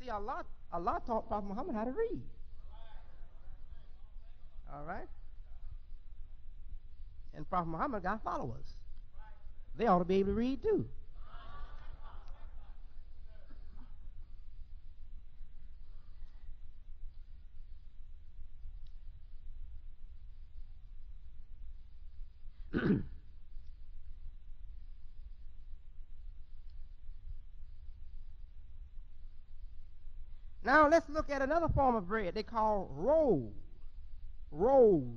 See, Allah taught Prophet Muhammad how to read. All right? And Prophet Muhammad got followers. They ought to be able to read too. Now let's look at another form of bread they call roll. Rolls.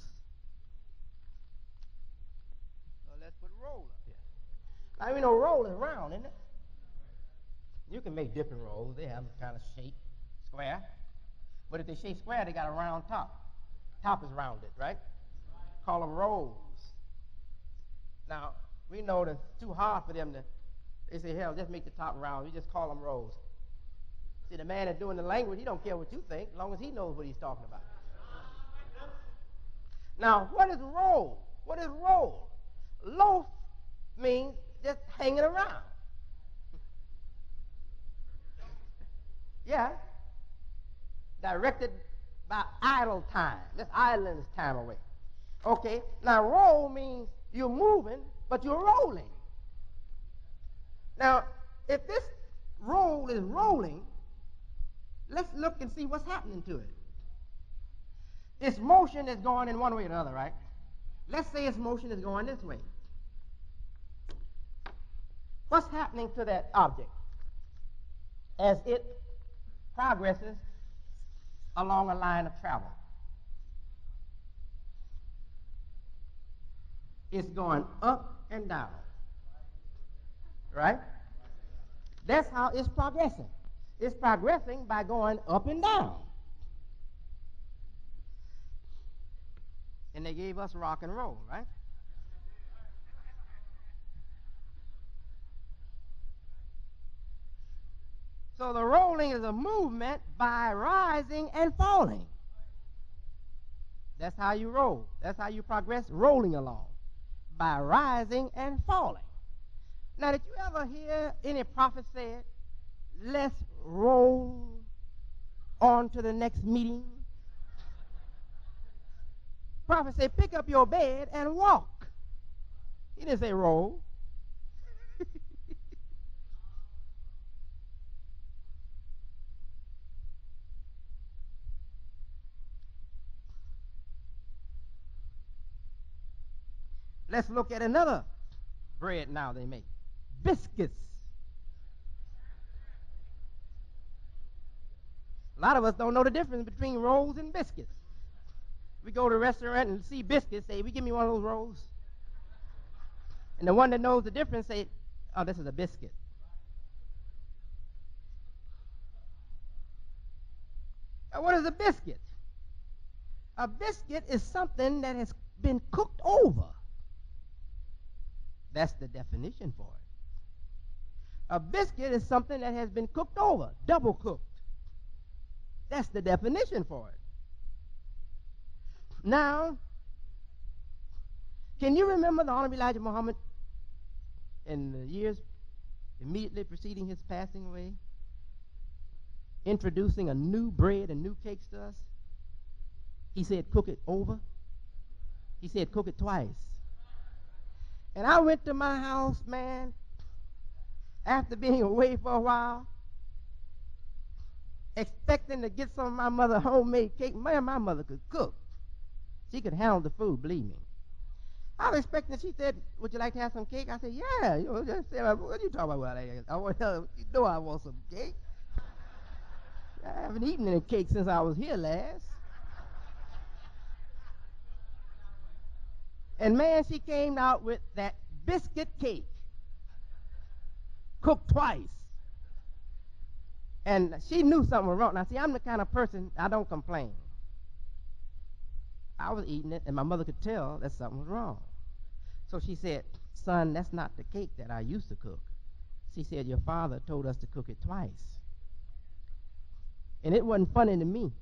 So let's put roll up here. Now we know roll is round, isn't it? You can make different rolls. They have kind of shape, square. But if they shape square, they got a round top. Top is rounded, right? Call them rolls. Now, we know that it's too hard for them to, they say, hell, just make the top round. We just call them rolls. See, the man that's doing the language, he don't care what you think, as long as he knows what he's talking about. Now, what is roll? What is roll? Loaf means just hanging around. Yeah. Directed by idle time. That's idling time away. Okay. Now, roll means you're moving, but you're rolling. Now, if this roll is rolling, let's look and see what's happening to it. Its motion is going in one way or the other, right? Let's say its motion is going this way. What's happening to that object as it progresses along a line of travel? It's going up and down, right? That's how it's progressing. It's progressing by going up and down. And they gave us rock and roll, right? So the rolling is a movement by rising and falling. That's how you roll. That's how you progress rolling along, by rising and falling. Now, did you ever hear any prophet say it? Let's roll on to the next meeting. Prophet said, pick up your bed and walk. He didn't say roll. Let's look at another bread now they make. Biscuits. A lot of us don't know the difference between rolls and biscuits. We go to a restaurant and see biscuits, say, "We give me one of those rolls." And the one that knows the difference say, "Oh, this is a biscuit." Now, what is a biscuit? A biscuit is something that has been cooked over. That's the definition for it. A biscuit is something that has been cooked over, double cooked. That's the definition for it. Now, can you remember the Honorable Elijah Muhammad in the years immediately preceding his passing away, introducing a new bread and new cakes to us? He said, cook it over. He said, cook it twice. And I went to my house, man, after being away for a while, expecting to get some of my mother's homemade cake. Man, my mother could cook. She could handle the food, believe me. I was expecting, she said, would you like to have some cake? I said, yeah. You know, just said, what are you talking about? I want to, you know I want some cake. I haven't eaten any cake since I was here last. And man, she came out with that biscuit cake, cooked twice. And she knew something was wrong. Now, see, I'm the kind of person, I don't complain. I was eating it, and my mother could tell that something was wrong. So she said, son, that's not the cake that I used to cook. She said, your father told us to cook it twice. And it wasn't funny to me.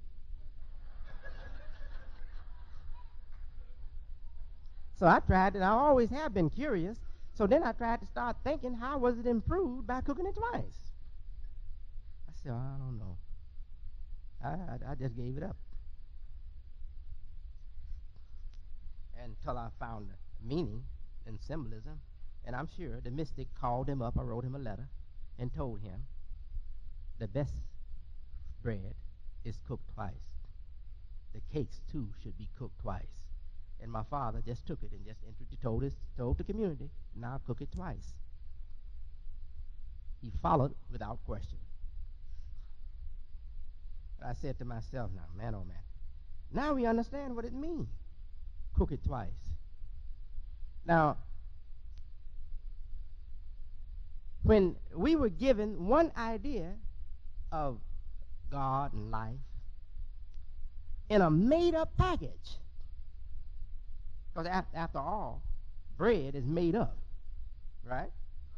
So I tried it. I always have been curious. So then I tried to start thinking, how was it improved by cooking it twice? I said, I don't know. I just gave it up. Until I found the meaning and symbolism. And I'm sure the mystic called him up. I wrote him a letter and told him the best bread is cooked twice. The cakes, too, should be cooked twice. And my father just took it and just told the community, now cook it twice. He followed without question. But I said to myself, now, man, oh, man, now we understand what it means. Cook it twice. Now, when we were given one idea of God and life in a made-up package, because after all, bread is made up, right?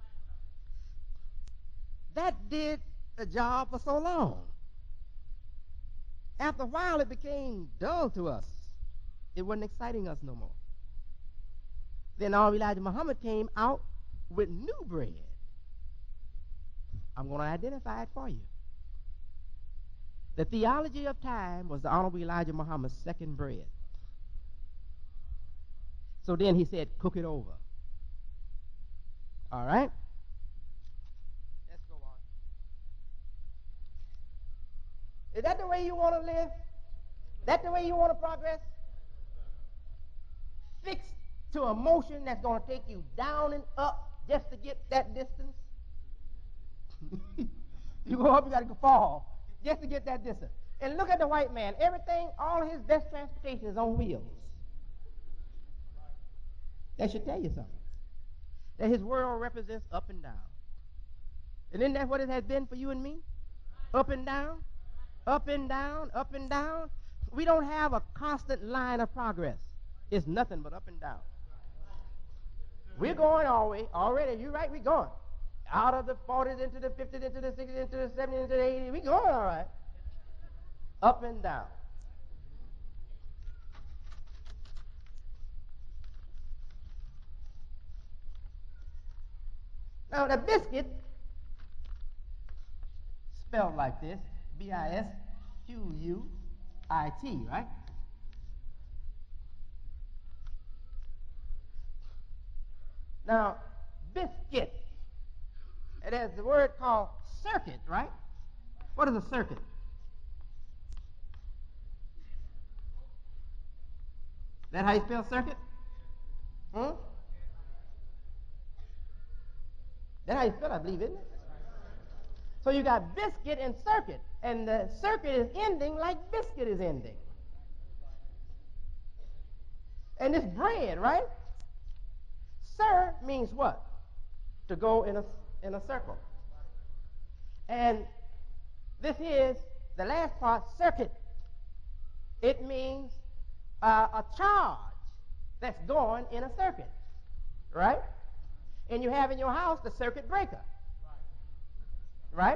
That did the job for so long. After a while, it became dull to us. It wasn't exciting us no more. Then Elijah Muhammad came out with new bread. I'm going to identify it for you. The theology of time was the Honorable Elijah Muhammad's second bread. So then he said, cook it over. All right? Let's go on. Is that the way you want to live? That the way you want to progress? Fixed to a motion that's going to take you down and up just to get that distance? You go up, you got to fall just to get that distance. And look at the white man. Everything, all his best transportation is on wheels. That should tell you something. That his world represents up and down. And isn't that what it has been for you and me? Up and down, up and down, up and down. We don't have a constant line of progress. It's nothing but up and down. We're going already. You're right, we're going. Out of the 40s into the 50s, into the 60s, into the 70s, into the 80s. We're going all right. Up and down. Now, the biscuit, spelled like this, Bisquit, right? Now, biscuit, it has the word called circuit, right? What is a circuit? That how you spell circuit? That's how you spell it, I believe, isn't it? So you got biscuit and circuit, and the circuit is ending like biscuit is ending. And this bread, right? Sir means what? To go in a circle. And this is the last part, circuit. It means a charge that's going in a circuit, right? And you have in your house the circuit breaker, right?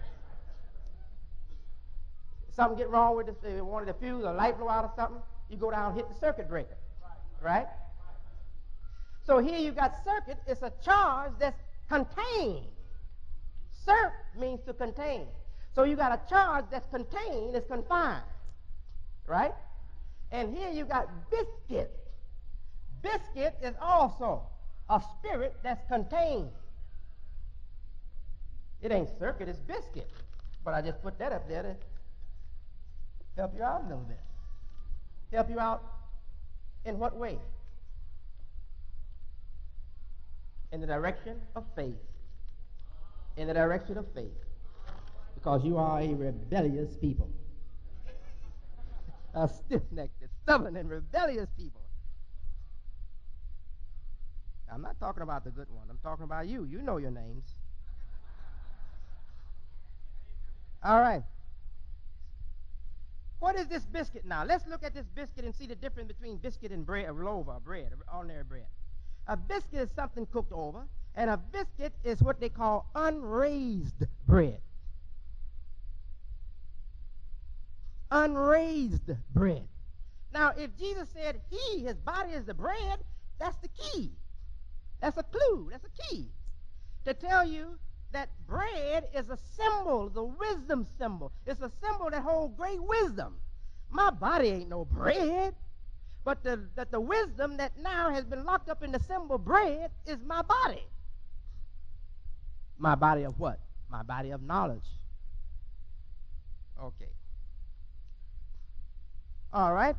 Something get wrong with one of the fuse, a light blow out or something, you go down and hit the circuit breaker, right? So here you got circuit. It's a charge that's contained. Circ means to contain. So you got a charge that's contained, it's confined, right? And here you got biscuit. Biscuit is also a spirit that's contained. It ain't circuit, it's biscuit. But I just put that up there to help you out a little bit. Help you out in what way? In the direction of faith. In the direction of faith. Because you are a rebellious people. A stiff-necked, stubborn, and rebellious people. I'm not talking about the good one. I'm talking about you. You know your names. All right. What is this biscuit now? Let's look at this biscuit and see the difference between biscuit and bread, a loaf or bread, ordinary bread. A biscuit is something cooked over, and a biscuit is what they call unraised bread. Unraised bread. Now, if Jesus said his body is the bread, that's the key. That's a clue. That's a key to tell you that bread is a symbol, the wisdom symbol. It's a symbol that holds great wisdom. My body ain't no bread, but the wisdom that now has been locked up in the symbol bread is my body. My body of what? My body of knowledge. Okay. All right.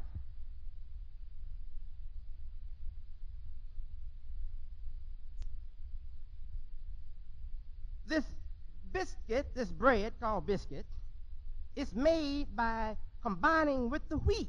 This biscuit, this bread called biscuit, is made by combining with the wheat,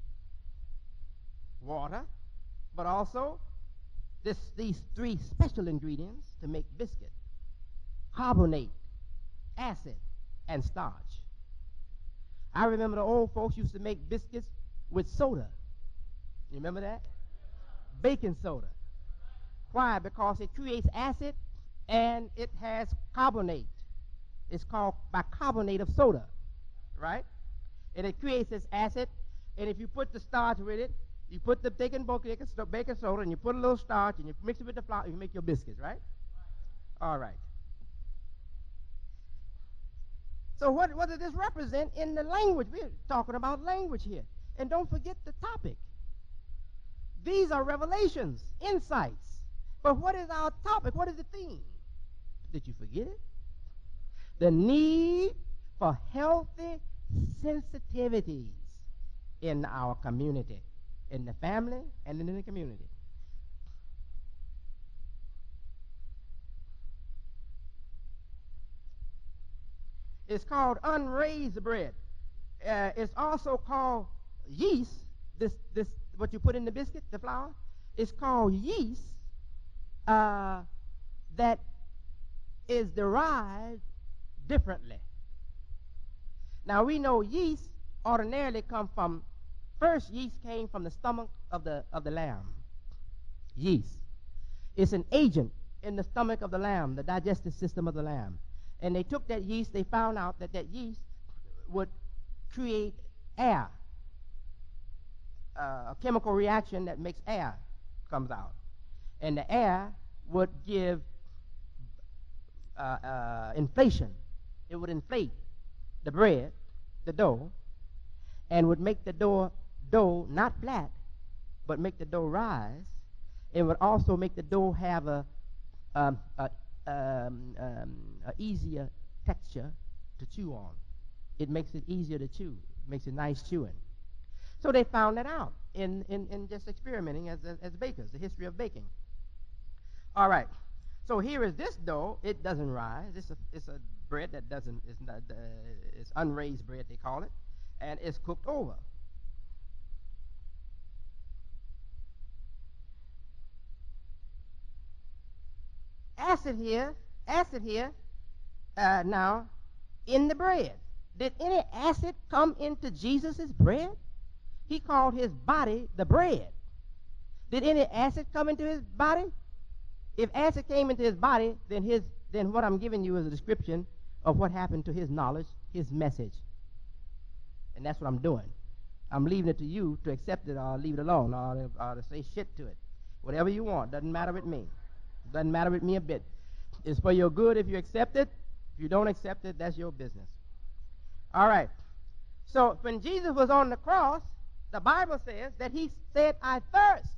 water, but also these three special ingredients to make biscuit: carbonate, acid, and starch. I remember the old folks used to make biscuits with soda. You remember that? Baking soda. Why? Because it creates acid and it has carbonate. It's called bicarbonate of soda, right? And it creates this acid, and if you put the starch with it, you put the baking soda, and you put a little starch, and you mix it with the flour, you make your biscuits, right? All right. So what does this represent in the language? We're talking about language here. And don't forget the topic. These are revelations, insights. But what is our topic? What is the theme? Did you forget it? The need for healthy sensitivities in our community, in the family and in the community. It's called unraised bread. It's also called yeast. This what you put in the biscuit, the flour. It's called yeast that is derived differently. Now we know yeast ordinarily come from, first yeast came from the stomach of the lamb. Yeast. It's an agent in the stomach of the lamb, the digestive system of the lamb. And they took that yeast, they found out that yeast would create air, a chemical reaction that makes air comes out. And the air would give inflation. It would inflate the bread, the dough, and would make the dough not flat, but make the dough rise. It would also make the dough have a easier texture to chew on. It makes it easier to chew. It makes it nice chewing. So they found that out in just experimenting as bakers, the history of baking. All right. So here is this dough. It doesn't rise. It's a bread that doesn't. It's unraised bread, they call it, and it's cooked over. Acid here now in the bread. Did any acid come into Jesus' bread? He called his body the bread. Did any acid come into his body? If acid came into his body, then what I'm giving you is a description of what happened to his knowledge, his message. And that's what I'm doing. I'm leaving it to you to accept it or leave it alone or to say shit to it. Whatever you want. Doesn't matter with me. Doesn't matter with me a bit. It's for your good if you accept it. If you don't accept it, that's your business. All right. So when Jesus was on the cross, the Bible says that he said, I thirst.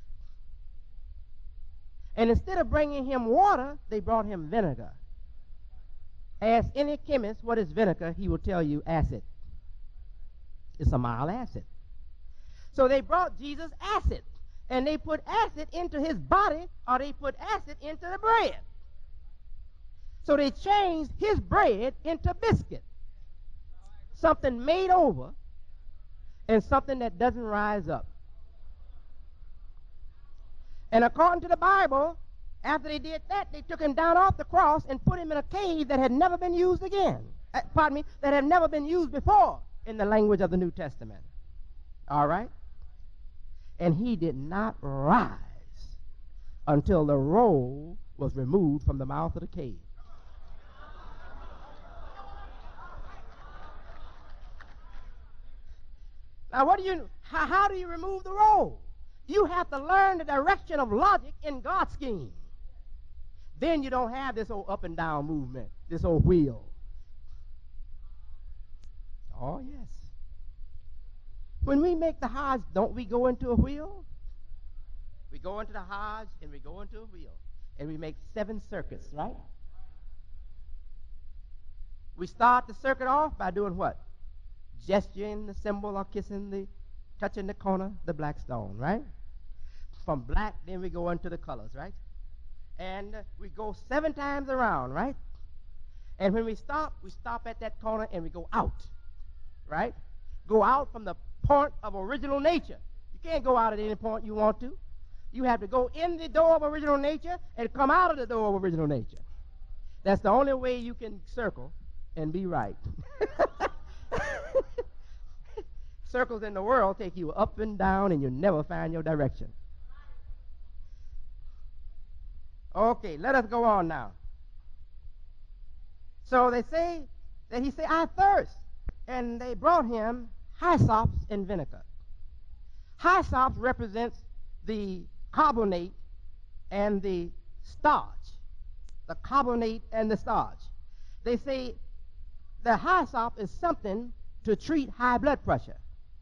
And instead of bringing him water, they brought him vinegar. Ask any chemist what is vinegar, he will tell you acid. It's a mild acid. So they brought Jesus acid. And they put acid into his body, or they put acid into the bread. So they changed his bread into biscuit. Something made over and something that doesn't rise up. And according to the Bible, after they did that, they took him down off the cross and put him in a cave that had never been used again. That had never been used before in the language of the New Testament. All right? And he did not rise until the roll was removed from the mouth of the cave. Now, how do you remove the roll? You have to learn the direction of logic in God's scheme. Then you don't have this old up and down movement, this old wheel. Oh, yes. When we make the Hajj, don't we go into a wheel? We go into the Hajj and we go into a wheel. And we make 7 circuits, right? We start the circuit off by doing what? Gesturing the symbol or touching the corner, the black stone, right? From black, then we go into the colors, right? And we go 7 times around, right? And when we stop at that corner and we go out, right? Go out from the point of original nature. You can't go out at any point you want to. You have to go in the door of original nature and come out of the door of original nature. That's the only way you can circle and be right. Circles in the world take you up and down and you never find your direction. Okay, let us go on now. So they say that he said, I thirst. And they brought him hysops and vinegar. Hysops represents the carbonate and the starch. The carbonate and the starch. They say the hyssop is something to treat high blood pressure.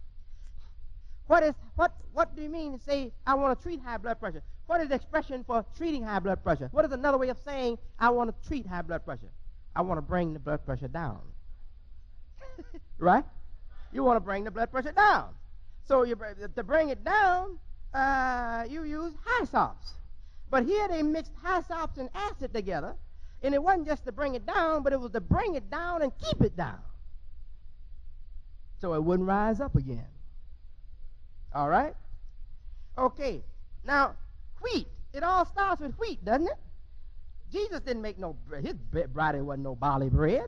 What do you mean to say, I want to treat high blood pressure? What is the expression for treating high blood pressure? What is another way of saying, I want to treat high blood pressure? I want to bring the blood pressure down. Right? You want to bring the blood pressure down. So to bring it down, you use hysops. But here they mixed hysops and acid together, and it wasn't just to bring it down, but it was to bring it down and keep it down, so it wouldn't rise up again. All right? Okay. Now, wheat. It all starts with wheat, doesn't it? Jesus didn't make no bread. His body wasn't no barley bread.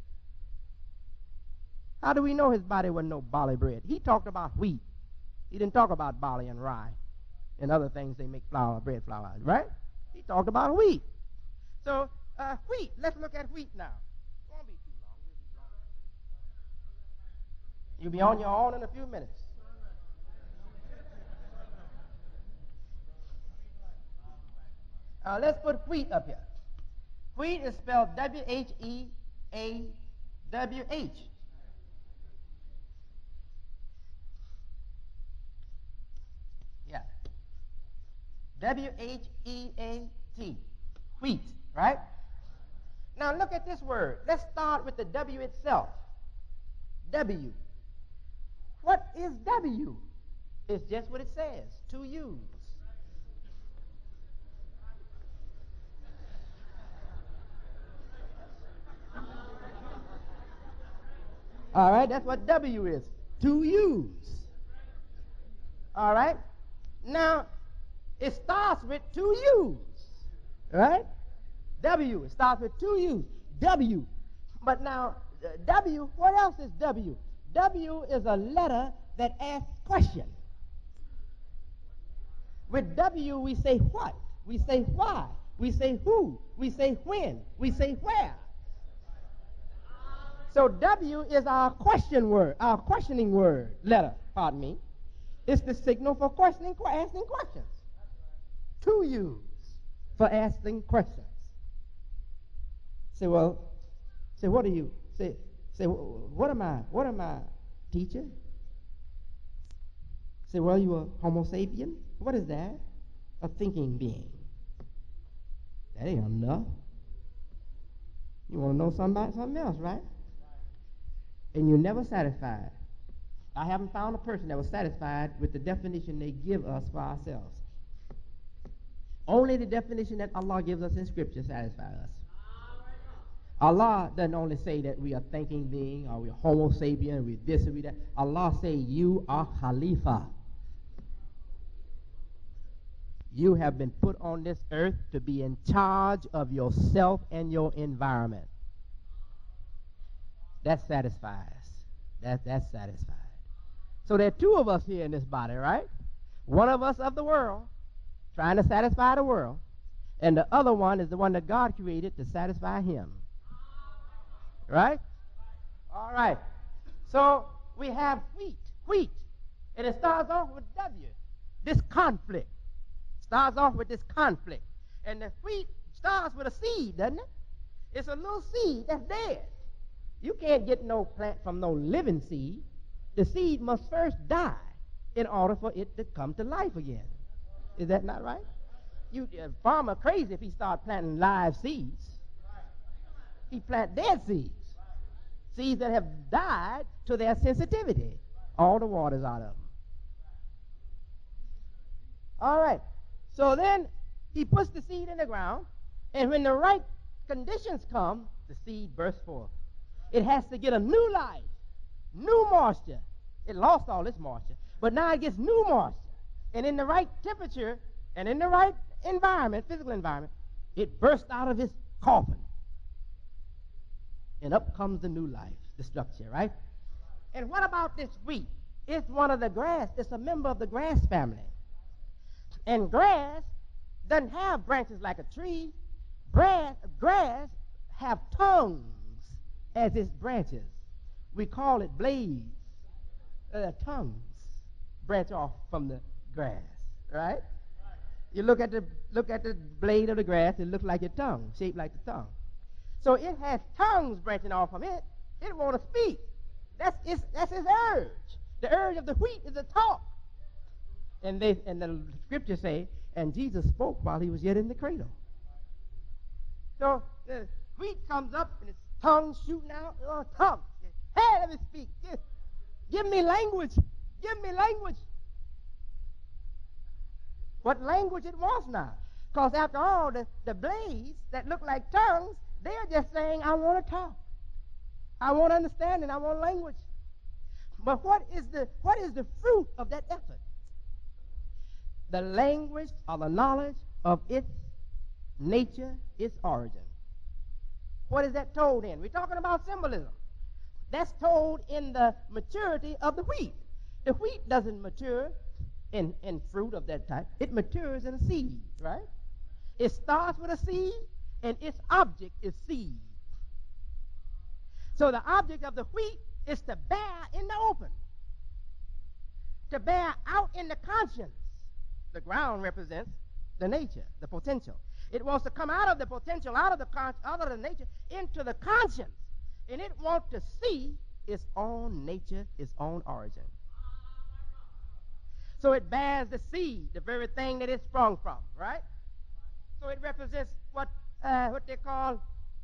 How do we know his body wasn't no barley bread? He talked about wheat. He didn't talk about barley and rye and other things they make bread flour, right? He talked about wheat. So, wheat. Let's look at wheat now. It won't be too long. You'll be on your own in a few minutes. Let's put wheat up here. Wheat is spelled W-H-E-A-W-H. Yeah. W-H-E-A-T. Wheat, right? Now look at this word. Let's start with the W itself. W. What is W? It's just what it says, to use. All right, that's what W is, to use. All right? Now, it starts with to use, right? W, it starts with to use, W. But now, W, what else is W? W is a letter that asks question. With W, we say what, we say why, we say who, we say when, we say where. So W is our question word, our questioning word, letter, pardon me. It's the signal for asking questions. To use for asking questions. Say, what are you? Say, what am I, teacher? Say, well, you a Homo sapien? What is that? A thinking being. That ain't enough. You want to know something else, right? And you're never satisfied. I haven't found a person that was satisfied with the definition they give us for ourselves. Only the definition that Allah gives us in Scripture satisfies us. Allah doesn't only say that we are thinking being, or we are Homo sapien, we this or we that. Allah say you are Khalifa. You have been put on this earth to be in charge of yourself and your environment. That satisfies. That's satisfied. So there are 2 of us here in this body, right? One of us of the world, trying to satisfy the world, and the other one is the one that God created to satisfy him. Right? All right. So we have wheat. And it starts off with W. This conflict. Starts off with this conflict. And the wheat starts with a seed, doesn't it? It's a little seed that's dead. You can't get no plant from no living seed. The seed must first die in order for it to come to life again. Is that not right? A farmer crazy if he start planting live seeds. He plant dead seeds. Seeds that have died to their sensitivity. All the water's out of them. All right. So then he puts the seed in the ground, and when the right conditions come, the seed bursts forth. It has to get a new life, new moisture. It lost all its moisture, but now it gets new moisture. And in the right temperature and in the right environment, physical environment, it bursts out of its coffin. And up comes the new life, the structure, right? And what about this wheat? It's one of the grass. It's a member of the grass family. And grass doesn't have branches like a tree. Grass have tongues as its branches. We call it blades. Tongues branch off from the grass, right? You look at the blade of the grass, it looks like your tongue, shaped like the tongue. So it has tongues branching off from it. It want to speak. That's its urge. The urge of the wheat is to talk. And the scriptures say, and Jesus spoke while he was yet in the cradle. So the wheat comes up and its tongue shooting out. Oh, tongue. Hey, let me speak. Give me language. Give me language. What language it wants now. Because after all, the blades that look like tongues, they're just saying, I want to talk. I want understanding. I want language. But what is the fruit of that effort? The language or the knowledge of its nature, its origin. What is that told in? We're talking about symbolism. That's told in the maturity of the wheat. The wheat doesn't mature in fruit of that type. It matures in a seed, right? It starts with a seed, and its object is seed. So the object of the wheat is to bear in the open, to bear out in the conscience. The ground represents the nature, the potential. It wants to come out of the potential, out of the nature, into the conscience. And it wants to see its own nature, its own origin. So it bears the seed, the very thing that it sprung from, right? So it represents what they call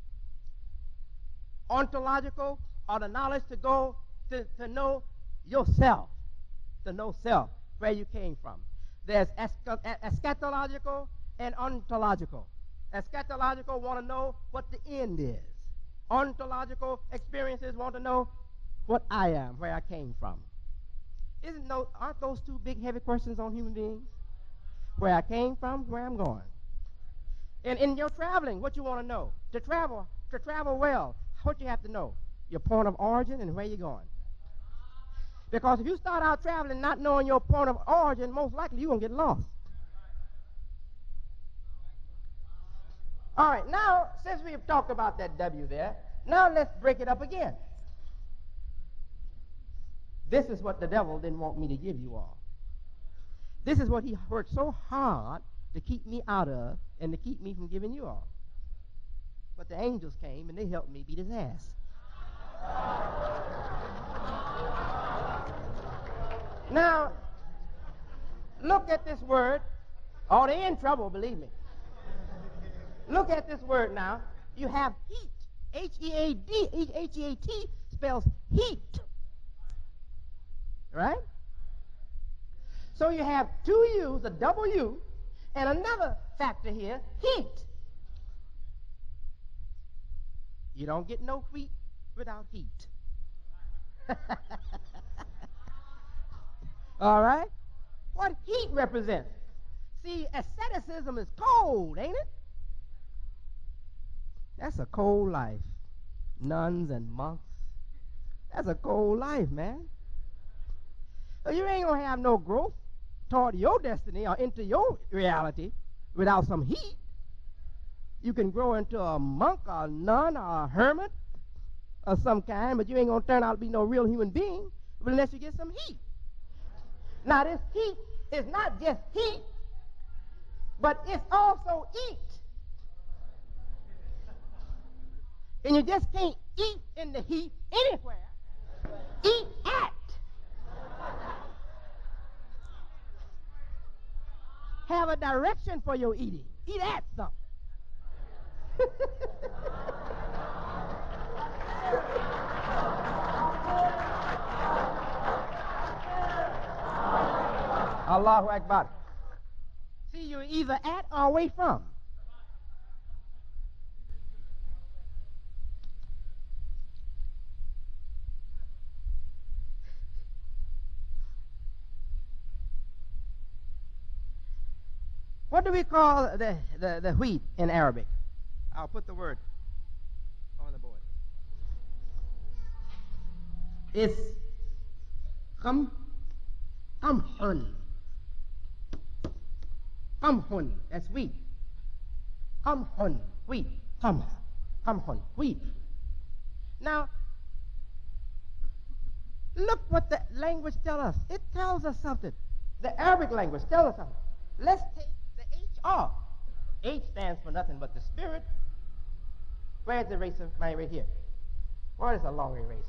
ontological, or the knowledge to go to know yourself, to know self, where you came from. There's eschatological and ontological. Eschatological want to know what the end is. Ontological experiences want to know what I am, where I came from. Aren't those two big, heavy questions on human beings? Where I came from, where I'm going. And in your traveling, what you want to know? To travel well, what you have to know? Your point of origin and where you're going. Because if you start out traveling not knowing your point of origin, most likely you're going to get lost. All right, now, since we've talked about that W there, now let's break it up again. This is what the devil didn't want me to give you all. This is what he worked so hard to keep me out of and to keep me from giving you all. But the angels came and they helped me beat his ass. Now, look at this word. Oh, they're in trouble, believe me. Look at this word now. You have heat. H-E-A-D, H-E-A-T spells heat. Right? So you have two U's, a double U, and another factor here, heat. You don't get no wheat without heat. All right? What heat represents? See, asceticism is cold, ain't it? That's a cold life. Nuns and monks. That's a cold life, man. So you ain't going to have no growth toward your destiny or into your reality without some heat. You can grow into a monk or a nun or a hermit of some kind, but you ain't going to turn out to be no real human being unless you get some heat. Now, this heat is not just heat, but it's also eat. And you just can't eat in the heat anywhere. Eat at. Have a direction for your eating. Eat at something. Allahu Akbar. See, you're either at or away from. What do we call the wheat in Arabic? I'll put the word on the board. It's qamhun. Qamhun, that's wheat. Qamhun, wheat. Qamhun, wheat. Now, look what the language tells us. It tells us something. The Arabic language tells us something. Let's take the H-R. H stands for nothing but the spirit. Where's the eraser? Mine right here. What is a long eraser?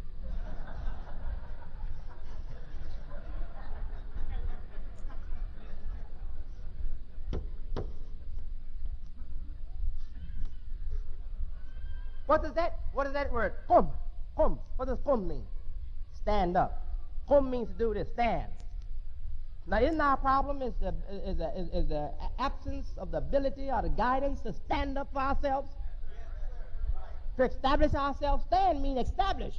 What does that word? Qum. Qum. What does qum mean? Stand up. Qum means to do this, stand. Now, isn't our problem is the absence of the ability or the guidance to stand up for ourselves? To establish ourselves? Stand means establish.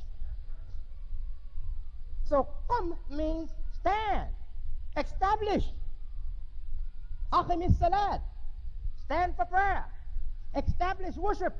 So, qum means stand. Establish. Aqimis salat. Stand for prayer. Establish worship.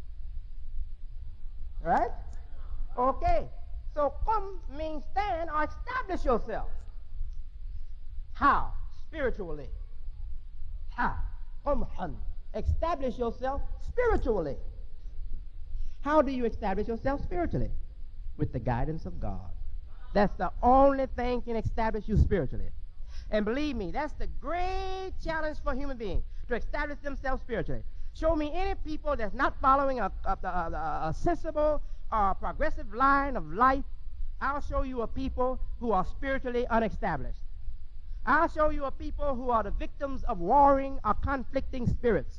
Right? Okay. So, qum means stand or establish yourself. How? Spiritually. How? Qumhan. Establish yourself spiritually. How do you establish yourself spiritually? With the guidance of God. That's the only thing can establish you spiritually. And believe me, that's the great challenge for human beings, to establish themselves spiritually. Show me any people that's not following a sensible or progressive line of life. I'll show you a people who are spiritually unestablished. I'll show you a people who are the victims of warring or conflicting spirits.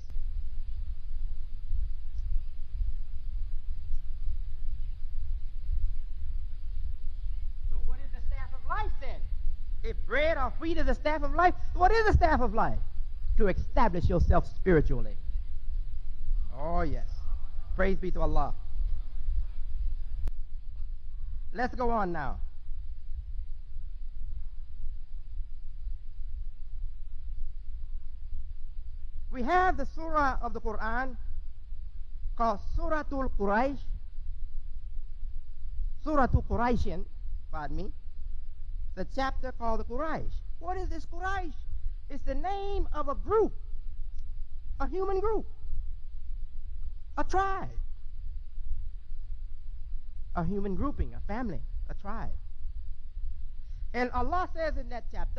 So what is the staff of life then? If bread or wheat is the staff of life, what is the staff of life? To establish yourself spiritually. Oh yes. Praise be to Allah. Let's go on now. We have the surah of the Quran called Suratul Quraysh. Suratul Qurayshin, pardon me. The chapter called the Quraysh. What is this Quraysh? It's the name of a group, a human group, a tribe, a human grouping, a family, a tribe. And Allah says in that chapter,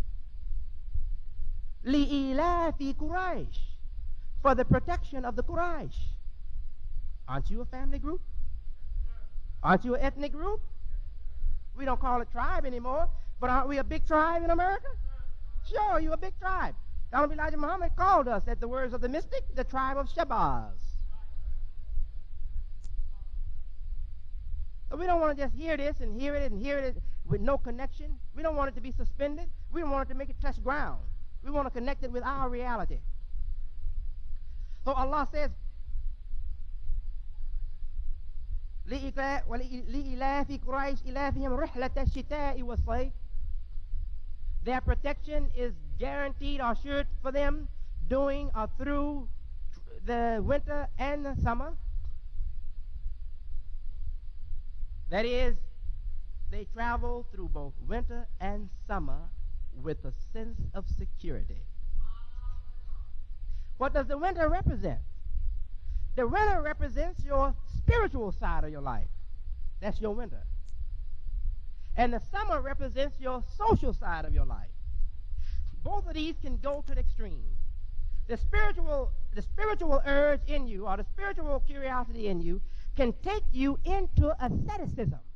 لِإِلَافِ Quraysh, for the protection of the Quraysh. Aren't you a family group? Aren't you an ethnic group? We don't call it tribe anymore, but aren't we a big tribe in America? Sure, you're a big tribe. Elijah Muhammad called us, at the words of the mystic, the tribe of Shabazz. So we don't want to just hear this and hear it and hear it with no connection. We don't want it to be suspended. We don't want it to make it touch ground. We want to connect it with our reality. So Allah says, لِإِلَافِ قُرَيْشِ إِلَافِهِمْ رِحْلَةَ الشِّتَاءِ وَالصَّيْفِ. Their protection is guaranteed or assured for them during or through the winter and the summer. That is, they travel through both winter and summer with a sense of security. What does the winter represent? The winter represents your spiritual side of your life. That's your winter. And the summer represents your social side of your life. Both of these can go to the extreme. The spiritual urge in you, or the spiritual curiosity in you, can take you into asceticism.